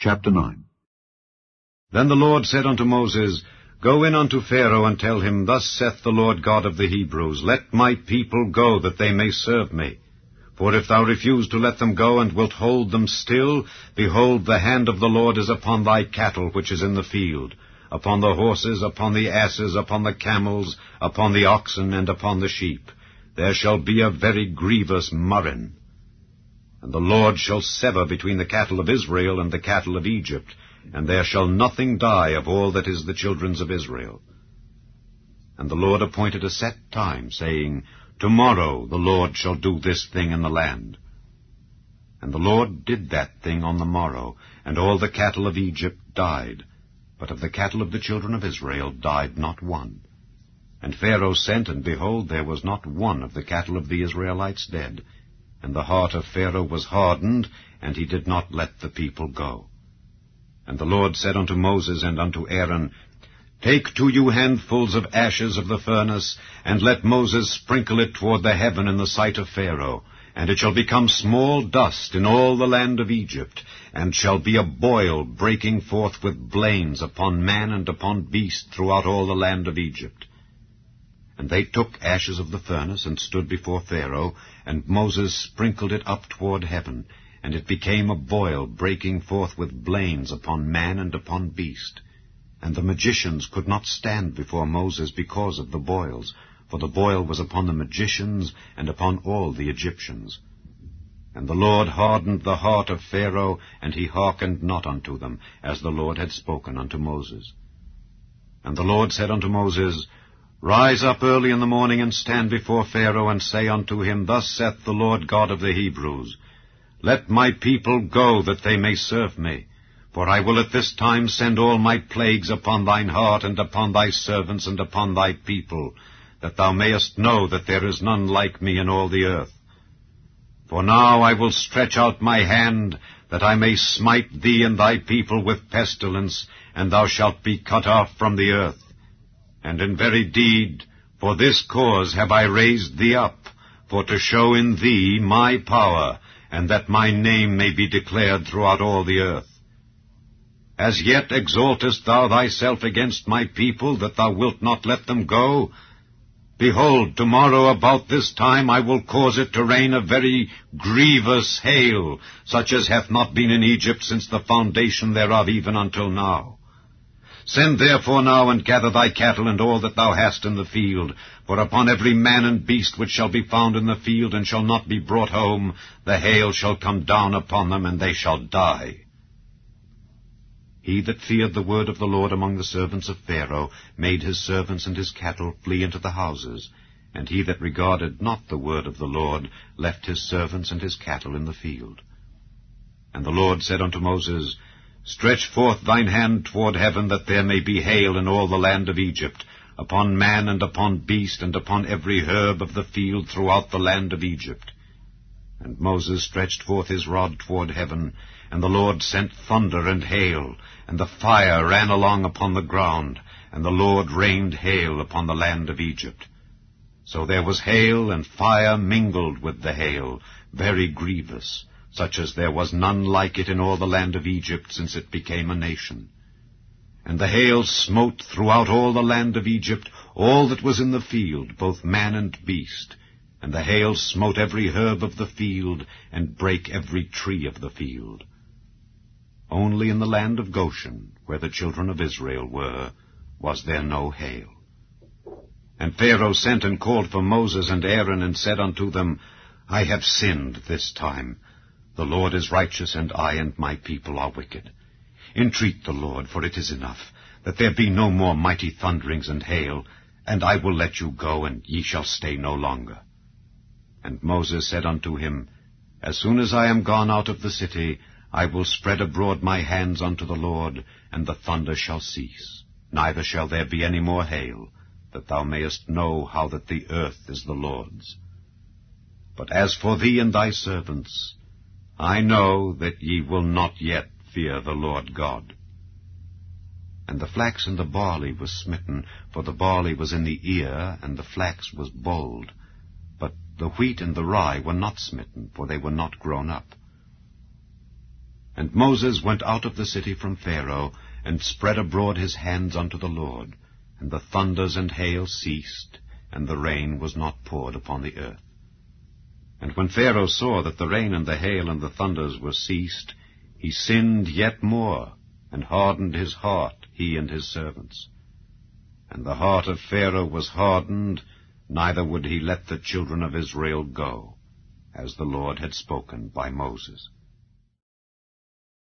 Chapter 9. Then the Lord said unto Moses, Go in unto Pharaoh, and tell him, Thus saith the Lord God of the Hebrews, Let my people go, that they may serve me. For if thou refuse to let them go, and wilt hold them still, behold, the hand of the Lord is upon thy cattle which is in the field, upon the horses, upon the asses, upon the camels, upon the oxen, and upon the sheep. There shall be a very grievous murrain. And the Lord shall sever between the cattle of Israel and the cattle of Egypt, and there shall nothing die of all that is the children's of Israel. And the Lord appointed a set time, saying, Tomorrow the Lord shall do this thing in the land. And the Lord did that thing on the morrow, and all the cattle of Egypt died, but of the cattle of the children of Israel died not one. And Pharaoh sent, and behold, there was not one of the cattle of the Israelites dead. And the heart of Pharaoh was hardened, and he did not let the people go. And the Lord said unto Moses and unto Aaron, Take to you handfuls of ashes of the furnace, and let Moses sprinkle it toward the heaven in the sight of Pharaoh, and it shall become small dust in all the land of Egypt, and shall be a boil breaking forth with blains upon man and upon beast throughout all the land of Egypt. And they took ashes of the furnace, and stood before Pharaoh, and Moses sprinkled it up toward heaven, and it became a boil breaking forth with blains upon man and upon beast. And the magicians could not stand before Moses because of the boils, for the boil was upon the magicians and upon all the Egyptians. And the Lord hardened the heart of Pharaoh, and he hearkened not unto them, as the Lord had spoken unto Moses. And the Lord said unto Moses, Rise up early in the morning, and stand before Pharaoh, and say unto him, Thus saith the Lord God of the Hebrews, Let my people go, that they may serve me. For I will at this time send all my plagues upon thine heart, and upon thy servants, and upon thy people, that thou mayest know that there is none like me in all the earth. For now I will stretch out my hand, that I may smite thee and thy people with pestilence, and thou shalt be cut off from the earth. And in very deed, for this cause have I raised thee up, for to show in thee my power, and that my name may be declared throughout all the earth. As yet exaltest thou thyself against my people, that thou wilt not let them go? Behold, tomorrow about this time I will cause it to rain a very grievous hail, such as hath not been in Egypt since the foundation thereof even until now. Send therefore now, and gather thy cattle and all that thou hast in the field, for upon every man and beast which shall be found in the field and shall not be brought home, the hail shall come down upon them, and they shall die. He that feared the word of the Lord among the servants of Pharaoh made his servants and his cattle flee into the houses, and he that regarded not the word of the Lord left his servants and his cattle in the field. And the Lord said unto Moses, Stretch forth thine hand toward heaven, that there may be hail in all the land of Egypt, upon man and upon beast, and upon every herb of the field throughout the land of Egypt. And Moses stretched forth his rod toward heaven, and the Lord sent thunder and hail, and the fire ran along upon the ground, and the Lord rained hail upon the land of Egypt. So there was hail and fire mingled with the hail, very grievous, such as there was none like it in all the land of Egypt since it became a nation. And the hail smote throughout all the land of Egypt all that was in the field, both man and beast. And the hail smote every herb of the field, and brake every tree of the field. Only in the land of Goshen, where the children of Israel were, was there no hail. And Pharaoh sent and called for Moses and Aaron, and said unto them, I have sinned this time. The Lord is righteous, and I and my people are wicked. Entreat the Lord, for it is enough, that there be no more mighty thunderings and hail, and I will let you go, and ye shall stay no longer. And Moses said unto him, As soon as I am gone out of the city, I will spread abroad my hands unto the Lord, and the thunder shall cease, neither shall there be any more hail, that thou mayest know how that the earth is the Lord's. But as for thee and thy servants, I know that ye will not yet fear the Lord God. And the flax and the barley was smitten, for the barley was in the ear, and the flax was bold. But the wheat and the rye were not smitten, for they were not grown up. And Moses went out of the city from Pharaoh, and spread abroad his hands unto the Lord. And the thunders and hail ceased, and the rain was not poured upon the earth. And when Pharaoh saw that the rain and the hail and the thunders were ceased, he sinned yet more, and hardened his heart, he and his servants. And the heart of Pharaoh was hardened, neither would he let the children of Israel go, as the Lord had spoken by Moses.